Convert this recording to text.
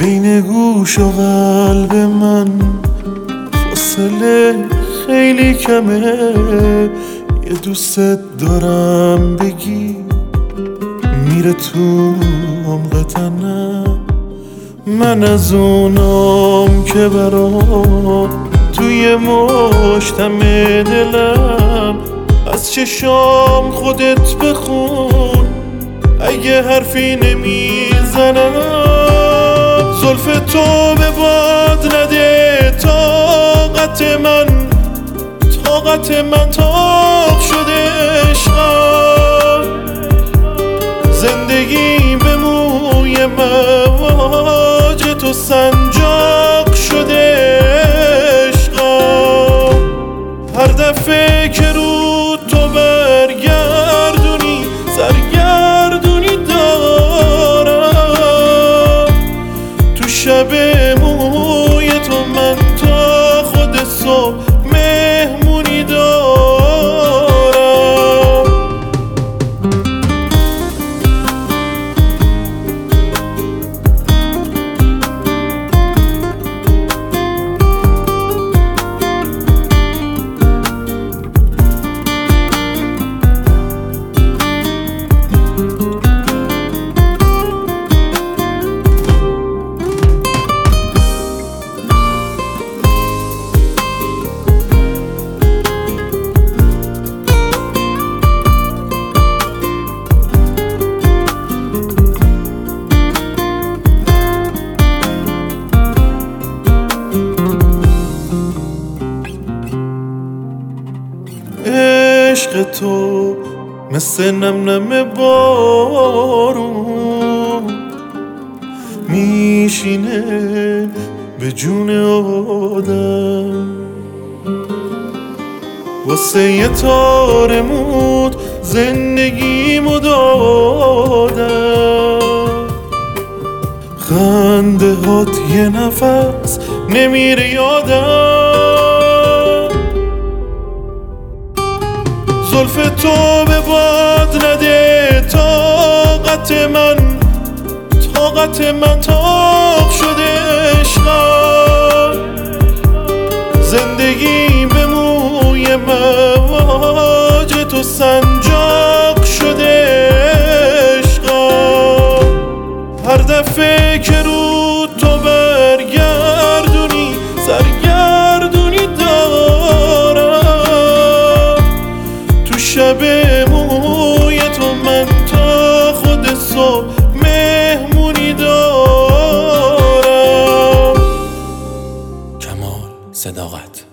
بین گوش و قلب من فاصله خیلی کمه. یه دوست دارم بگی میره تو عمق تنم. من از اونام که برام توی مشتم دلم. از چشام خودت بخون اگه حرفی نمیزنم. زلف تو به باد نده طاقت من طاق شده عشقم. زندگی به موی مواج تو سنجاق شده عشقم. هر دفعه که رو تو برگردونی سرگردونی دارم. تو شب موی تو من تا خود صبح مهمونی دارم. عشق تو مثل نم نم بارون میشینه به جون آدم. واسه یه تار مود زندگیمو دادم. خنده هات یه نفس نمیره یادم. زلف تو به باد نده طاقت من طاق شده عشقم. زندگی به موی مواج تو سنجاق شده عشقم. هر دفعه که رو تو برگردونی سرگردونی دارم. تو شب موی تو من تا خود صبح مهمونی دارم. کمال صداقت.